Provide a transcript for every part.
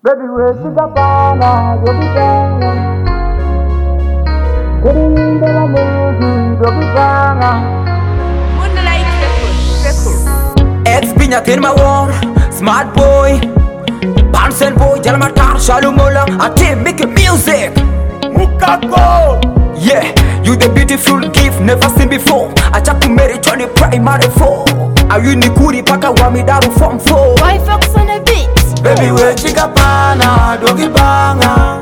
Baby, where she got pana, don't be banga. Getting in the movie, don't be banga. Moonlight record. Ex-pinya in my war, smart boy. Pants and boy, Jalmatar, Shalumola, a team making music. Mukako. Yeah, you the beautiful gift never seen before. I just to marry Johnny primary 4. Are you Nikuri Paka Wamidaru from 4? Why fox on a beat? Baby, we chika pana, dogi banga.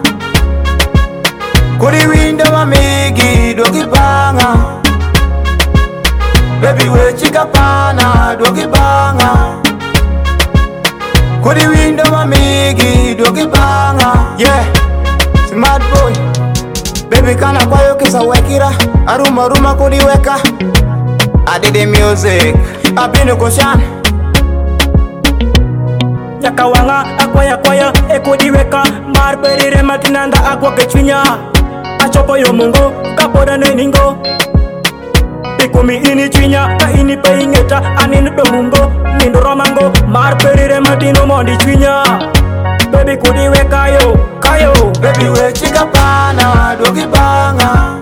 Kuri window mamigi, dogi banga. Baby, we chika pana, dogi banga. Kuri window mamigi, dogi banga. Yeah, smart boy. Baby, kana kwa yo kisa wekira. Aruma ruma kuri weka. I did the music, I been a koshan. Yakawanga akwaya ekodiweka marperire matinanda akwa kechinya achopo yo mungo kapoda neningo pikumi ini chinya ka ini peingeta anin domungo nindo romango marperire matino mondi chinya baby kodiweka yo kayo Baby, we chika pana, dogi banga.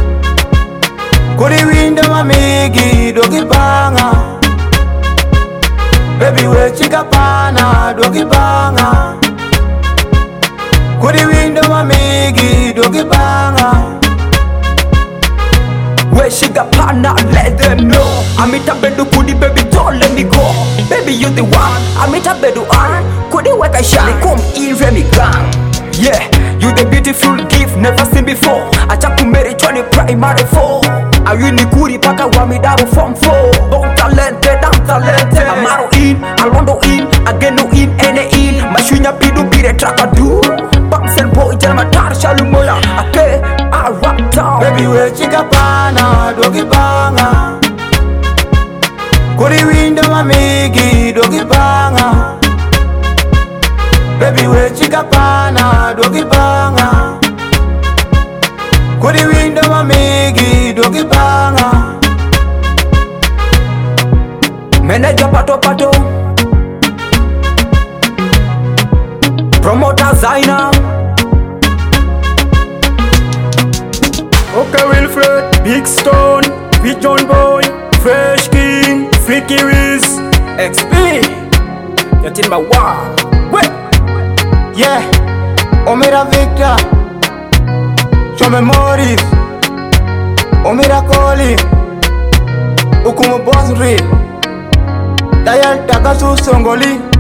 Kuri window mamigi, dogi banga. Baby, we chika pana, dogi banga. Kuri window mamigi, dogi banga. Where she got pana, let them know. I'm it a bedu kudi, baby, don't let me go. Baby, you the one. I'm it a bedu an. Kudi weka shali, come in, me gang. Yeah, you the beautiful gift never seen before. I just to marry Johnny primary 4. Are you Nikuri Paka Wamidaru from 4? Don't talented, I'm talented. Amaro in, Alondo in, Ageno in, Ene in. Mashunya pidu pire traka do. Pumps and boy, Jalmatar, Shalumola. Okay, I rap down. Baby, we chika pana, dogi banga. Kuri window mamigi, dogi banga. Baby, we chika pana, dogi banga. Kuri window mamigi, dogi banga. Manager pato. Promoter Zaina. okay Wilfred Big Stone Pigeon Boy Fresh King Freaky Wiz XP yatin ma wa we Yeah, Omira Victor, Shome Morris, Omira Koli, Ukumu Bosri, Dayal Takasu Songoli.